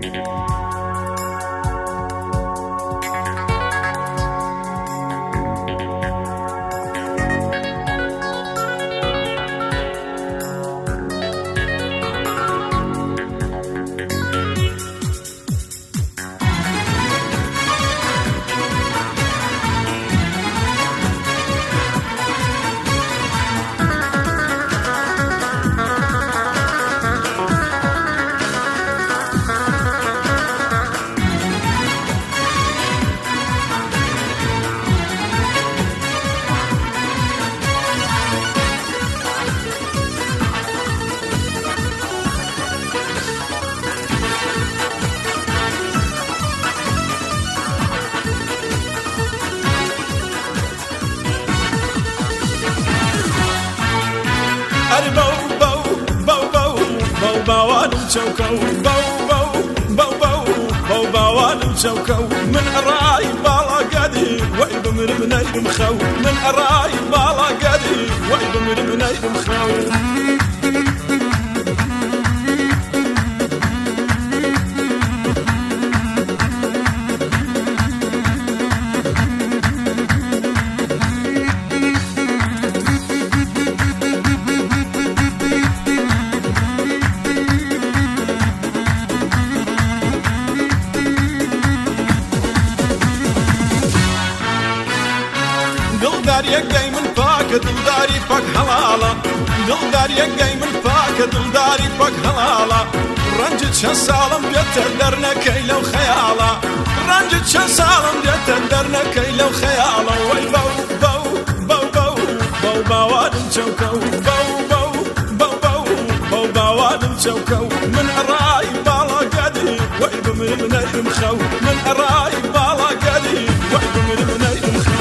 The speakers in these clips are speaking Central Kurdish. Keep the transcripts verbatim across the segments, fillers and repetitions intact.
شوكو بو بو بو بو بو بوان شوكو من أراي بالا قدي وإب من مني مخو من أراي بالا قدي وإب من مني مخو دلدار يقاي من فاك دلداري فاك حلالة دلدار يقاي من فاك دلداري فاك حلالة رنجت شسالم بيتدرنا كيلو خيالة رنجت شسالم بيتدرنا كيلو خيالة وي بو بو بو بو بو بوادم شوكو بو بو بو بو بو بوادم شوكو من أراي بالا قدي وي بمن مني مخو من أراي بالا قدي وي بمن مني مخو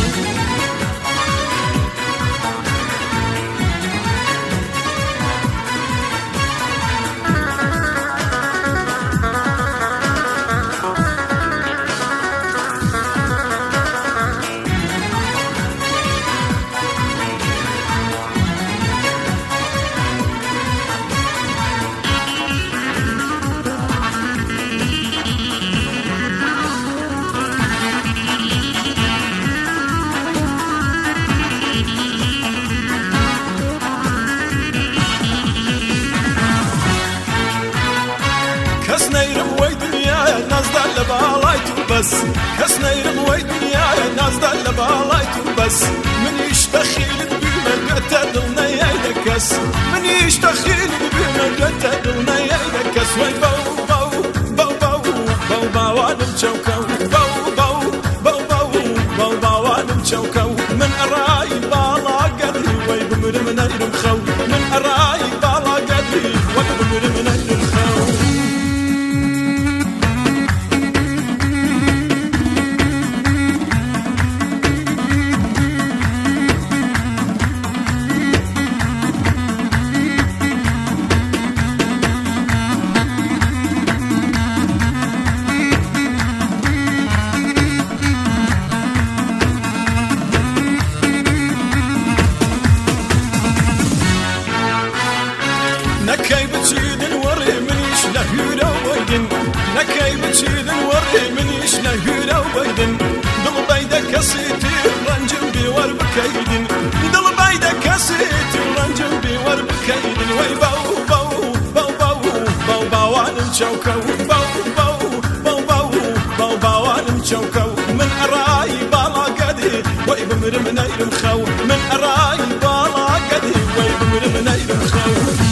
كس نيرم وي دنيا الناس دل بالايتو بس كس نيرم وي دنيا الناس دل بالايتو بس من يشتخيل بما قتلنا يدكس من يشتخيل بما قتلنا يدكس وي بو بو بو بو بو بوادم شوكو بو بو بو بو بو بوادم شوكو من أراي بالا قدي وي بمر من يرمخو من أراي بالا قدي وي بمر من يرمخو نكاي بتشيد وري منيش لهيرا ويدن نكاي بتشيد وري منيش لهيرا ويدن دل بيدا كسيتي رنجم بيور بكيدن دل بيدا كسيتي رنجم بيور بكيدن وي بو بو بو بو بو بوان شوكو بو بو بو بو بو بوان شوكو من أراي بالا قدي وي بمر مني مخو من أراي بالا قدي وي بمر مني مخو